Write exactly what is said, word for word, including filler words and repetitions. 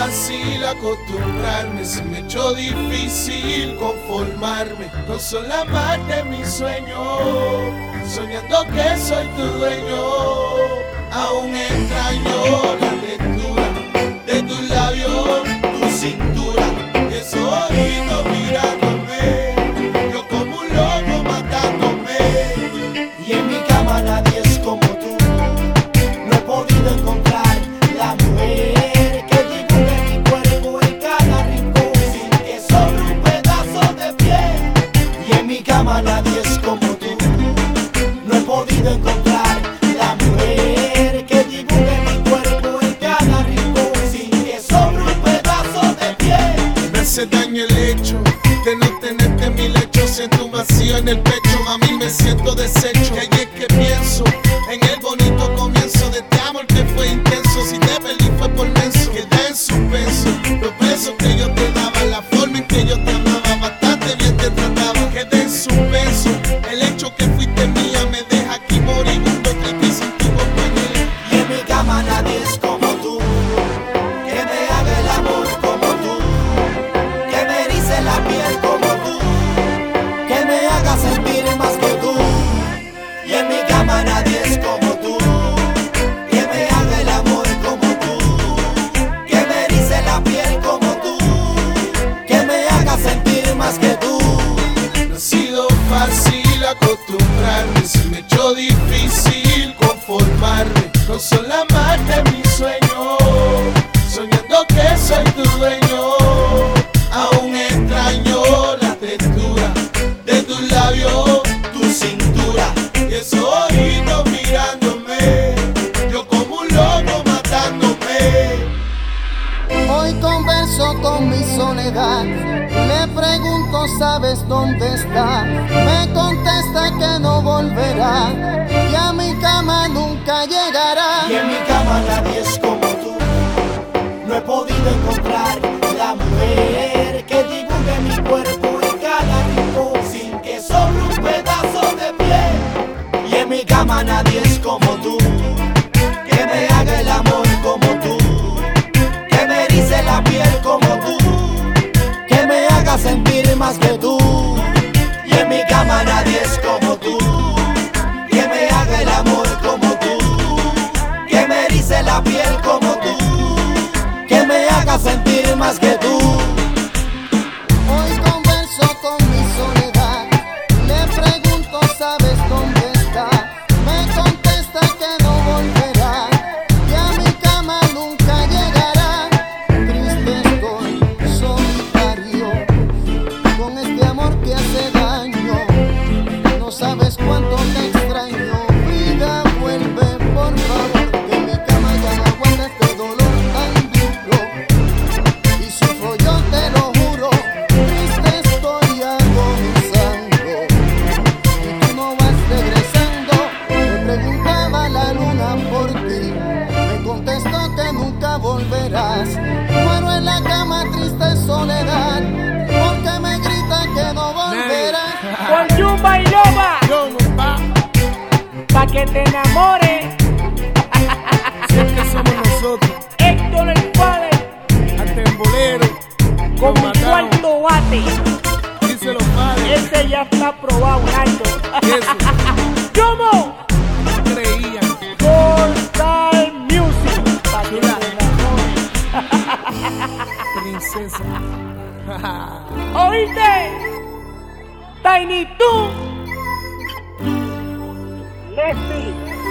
fácil acostumbrarme, se me echó difícil conformarme con solo amarte mi sueño, soñando que soy tu dueño. Aún extraño la textura de tus labios, tu cintura, y esos ojitos mirándome, yo como un loco matándome. Y en mi cama nadie es como tú, no he podido encontrar la mujer que dibuje mi cuerpo en cada rincón sin que sobre un pedazo de piel. Y en mi cama nadie es como tú, no he podido encontrar la mujer que dibuje mi cuerpo en cada rincón sin que sobre un pedazo de piel. Me hace daño el hecho de no tenerte en mi lecho, siento un vacío en el pecho, mami me siento deshecho. Y ahí es que pienso en el bonito comienzo de este amor que fue intenso. Si te perdí fue por menso, quedé en suspenso. Los besos que yo te daba, la forma en que yo te amaba, bastante bien te trataba. Quedé en suspenso, el hecho que fuiste mía me deja aquí moribundo, triste y sin tu compañía. Y en mi cama nadie es como tú, que me haga el amor como tú, que me erice la piel como tú, que me haga sentir más que tú. Y en mi cama nadie es como tú, que me haga el amor como tú, que me erice la piel como tú, que me haga sentir más que tú. No ha sido fácil acostumbrarme, se me echó difícil conformarme con solo amarte mi sueño, soñando que soy tu dueño. Aún extraño la textura de tus labios, tu cintura, y esos ojitos mirándome, yo como un loco matándome. Hoy converso con mi soledad, le pregunto, ¿sabes dónde está? Me contesta que no volverá y a mi cama nunca llegará. Y en mi cama nadie es como tú, no he podido encontrar la mujer que dibuje mi cuerpo en cada rincón sin que sobre un pedazo de piel. Y en mi cama nadie es como tú, que me haga el amor como tú, que me erice la piel como tú, que me haga sentir más que tú. Y en mi cama nadie es como tú, que me haga el amor como tú, que me erice la piel como tú, que me haga sentir más que tú. Hoy converso con mi soledad, le pregunto, ¿sabes dónde está? Me contesta que no volverá y a mi cama nunca llegará. Triste estoy, solitario, con este amor que hace daño. No sabes cuánto te extraño, vida, vuelve por favor, que mi cama ya no aguanta este dolor tan duro. Y sufro, yo te lo juro, triste estoy agonizando y tú no vas regresando. Me preguntaba la luna por ti, me contestó que nunca volverás. Muero en la cama, triste soledad, porque me grita que no volverás. Con Yumba y Loba, Yo no pa, pa' que te enamores. siempre somos nosotros, Héctor el Padre, hasta en bolero, con nos mi matamos. cuarto bate. Dice los padres, Ese ya está aprobado, Naldo. eso, ¿Cómo? creían. Portal Music, pa' que Chula. te enamores. Princesa. ¿Oíste? Tiny Toon. Leslie.